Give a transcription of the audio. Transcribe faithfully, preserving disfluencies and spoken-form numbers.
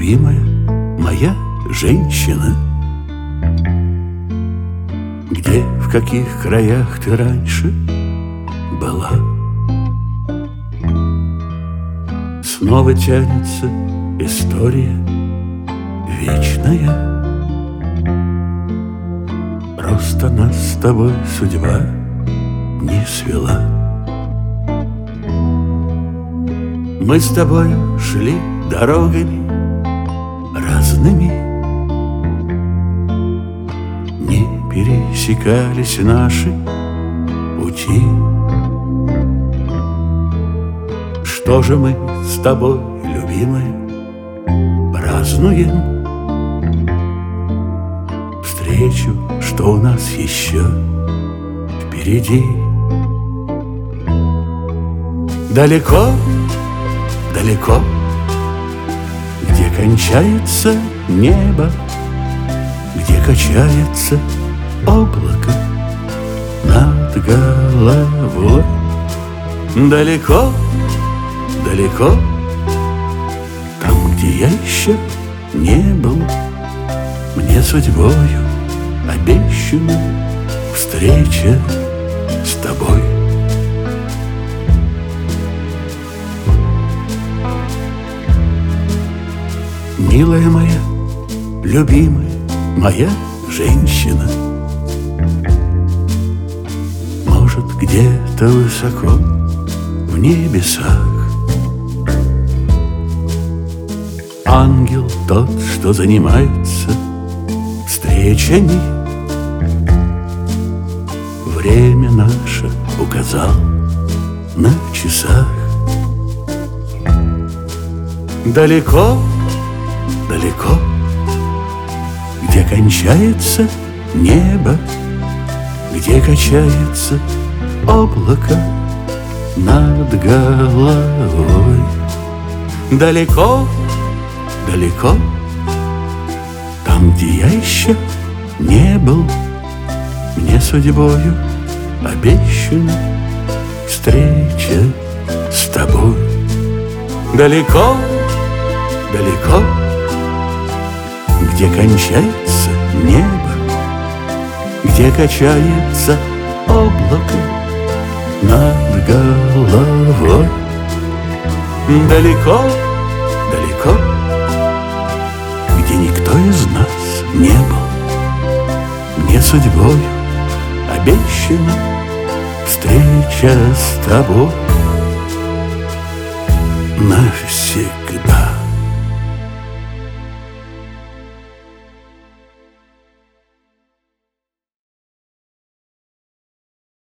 любимая моя женщина? Где, в каких краях ты раньше была? Снова тянется история вечная. Просто нас с тобой судьба не свела. Мы с тобой шли дорогами разными, не пересекались наши пути. Что же мы с тобой, любимая, празднуем встречу, что у нас еще впереди? Далеко, далеко, где кончается небо, где качается облако над головой. Далеко, далеко, там, где я еще не был, мне судьбою обещана встреча с тобой. Милая моя, любимая моя женщина, может, где-то высоко в небесах ангел тот, что занимается встречами, время наше указал на часах. Далеко, далеко, где кончается небо, где качается облако над головой. Далеко, далеко, там, где я еще не был, мне судьбою обещана встреча с тобой. Далеко, далеко, где кончается небо, где качается облако над головой. Далеко, далеко, где никто из нас не был, мне судьбою обещана встреча с тобой навсегда.